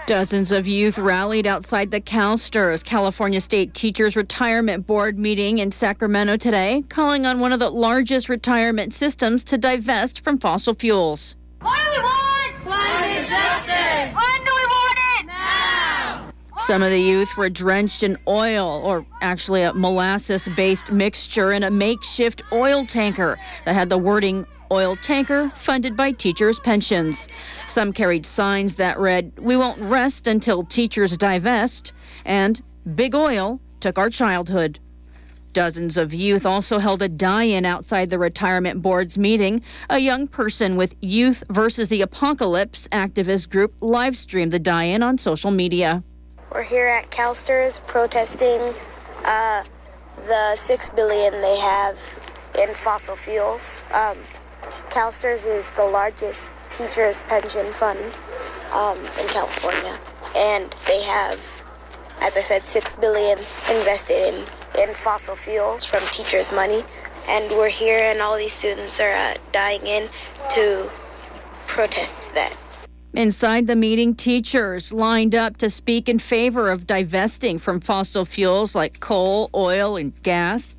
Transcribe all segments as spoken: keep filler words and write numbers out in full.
Dozens of youth rallied outside the CalSTRS, California State Teachers Retirement Board meeting in Sacramento today, calling on one of the largest retirement systems to divest from fossil fuels. What do we want? Climate justice. When do we want it? Now. Some of the youth were drenched in oil, or actually a molasses-based mixture in a makeshift oil tanker that had the wording "Oil tanker funded by teachers' pensions." Some carried signs that read, "We won't rest until teachers divest," and "Big Oil took our childhood." Dozens of youth also held a die-in outside the retirement board's meeting. A young person with Youth versus the Apocalypse activist group live-streamed the die-in on social media. We're here at CalSTRS protesting uh, the six billion dollars they have in fossil fuels. Um, CalSTRS is the largest teachers' pension fund um, in California, and they have, as I said, six billion dollars invested in, in fossil fuels from teachers' money, and we're here and all these students are uh, dying in to protest that. Inside the meeting, teachers lined up to speak in favor of divesting from fossil fuels like coal, oil, and gas.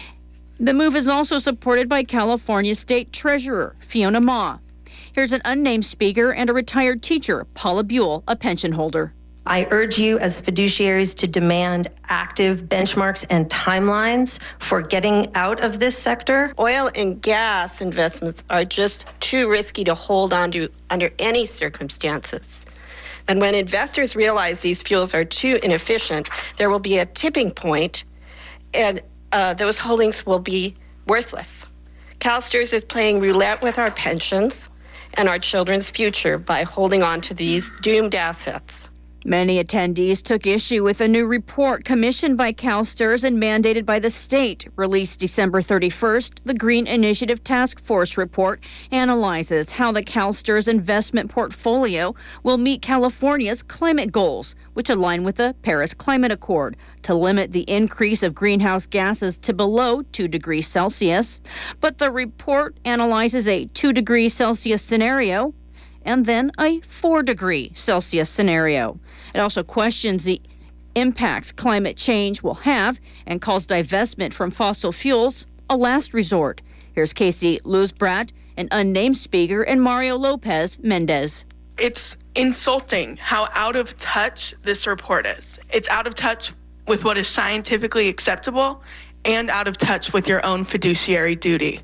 The move is also supported by California State Treasurer Fiona Ma. Here's an unnamed speaker and a retired teacher, Paula Buell, a pension holder. I urge you as fiduciaries to demand active benchmarks and timelines for getting out of this sector. Oil and gas investments are just too risky to hold on to under any circumstances. And when investors realize these fuels are too inefficient, there will be a tipping point, and uh, those holdings will be worthless. CalSTRS is playing roulette with our pensions and our children's future by holding on to these doomed assets. Many attendees took issue with a new report commissioned by CalSTRS and mandated by the state. Released December thirty-first, the Green Initiative Task Force report analyzes how the CalSTRS investment portfolio will meet California's climate goals, which align with the Paris Climate Accord, to limit the increase of greenhouse gases to below two degrees Celsius. But the report analyzes a two degrees Celsius scenario and then a four degree Celsius scenario. It also questions the impacts climate change will have and calls divestment from fossil fuels a last resort. Here's Casey Luzbrat, an unnamed speaker, and Mario Lopez Mendez. It's insulting how out of touch this report is. It's out of touch with what is scientifically acceptable and out of touch with your own fiduciary duty.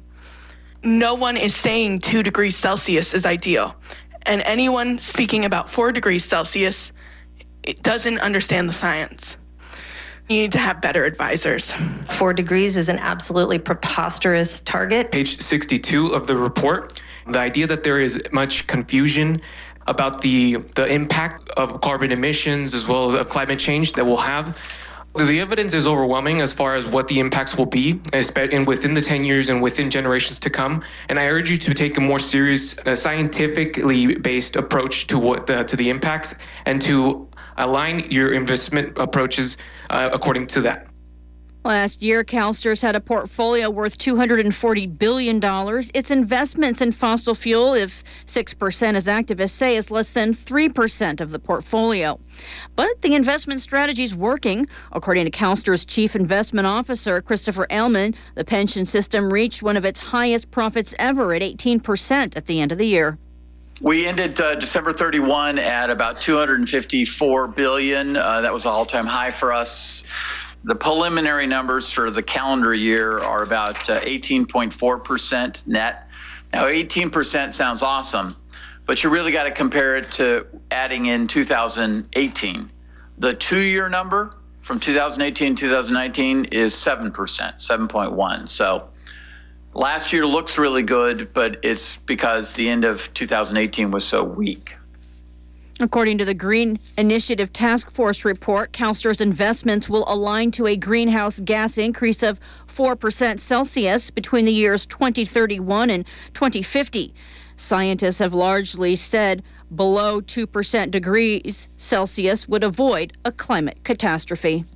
No one is saying two degrees Celsius is ideal. And anyone speaking about four degrees Celsius it doesn't understand the science. You need to have better advisors. Four degrees is an absolutely preposterous target. Page sixty-two of the report, the idea that there is much confusion about the, the impact of carbon emissions as well as climate change that we'll have. The evidence is overwhelming as far as what the impacts will be, and within the ten years and within generations to come. And I urge you to take a more serious, uh, scientifically based approach to what the, to the impacts, and to align your investment approaches uh, according to that. Last year, CalSTRS had a portfolio worth two hundred forty billion dollars. Its investments in fossil fuel, if six percent as activists say, is less than three percent of the portfolio. But the investment strategy is working. According to CalSTRS Chief Investment Officer Christopher Ailman, the pension system reached one of its highest profits ever at eighteen percent at the end of the year. We ended uh, December thirty-first at about two hundred fifty-four billion dollars. Uh, that was an all-time high for us. The preliminary numbers for the calendar year are about uh, eighteen point four percent net. Now, eighteen percent sounds awesome, but you really got to compare it to adding in two thousand eighteen. The two-year number from two thousand eighteen to two thousand nineteen is seven percent, seven point one. So last year looks really good, but it's because the end of two thousand eighteen was so weak. According to the Green Initiative Task Force report, CalSTRS investments will align to a greenhouse gas increase of four percent Celsius between the years twenty thirty-one and twenty fifty. Scientists have largely said below two percent degrees Celsius would avoid a climate catastrophe.